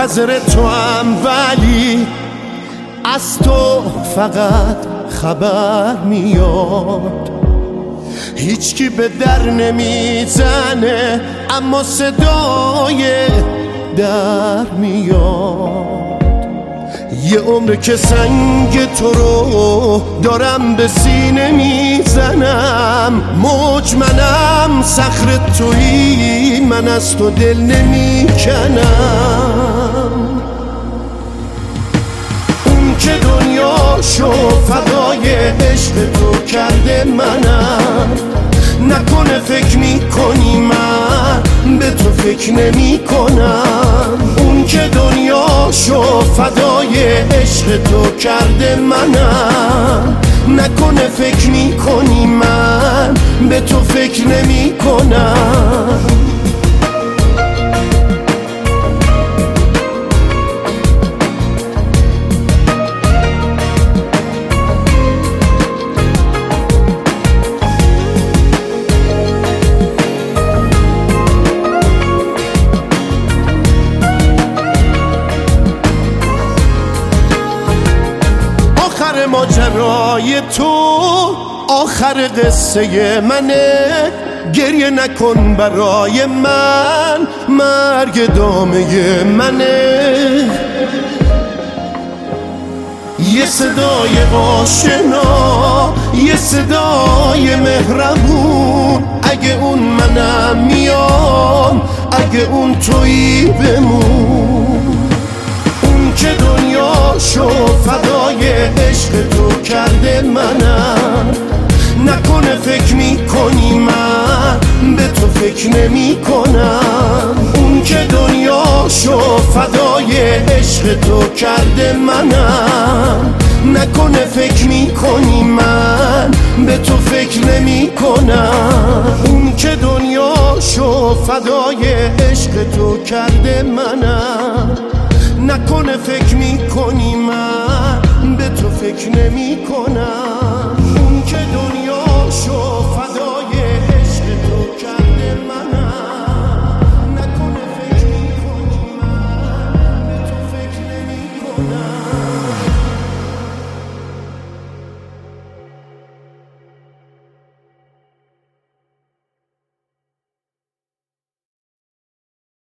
منتظر تو هم، ولی از تو فقط خبر میاد. هیچکی به در نمیزنه اما صدای در میاد. یه عمر که سنگ تو رو دارم به سینه میزنم، موج منم صخره تویی، من از تو دل نمیکنم. اون که دنیاشو فدای عشق تو کرده منم، نکنه فکر میکنی من به تو فکر نمی کنم. اون که دنیاشو فدای عشق تو کرده منم، نکنه فکر میکنی من به تو فکر نمی کنم. ماجرای تو آخر قصه منه، گریه نکن برای من، مرگ دامه منه. یه صدای آشنا، یه صدای مهربون، اگه اون منم میام، اگه اون تویی بمون. اون که دنیاشو فدای عشق تو کرده منم، نکنه فکر میکنی من به تو فکر نمی کنم. اون که دنیاشو فدای عشق تو کرده منم، نکنه فکر میکنی من به تو فکر نمی کنم. اون که دنیاشو فدای عشق تو کرده منم، نکنه فکر میکنی من به تو فکر نمی کنم.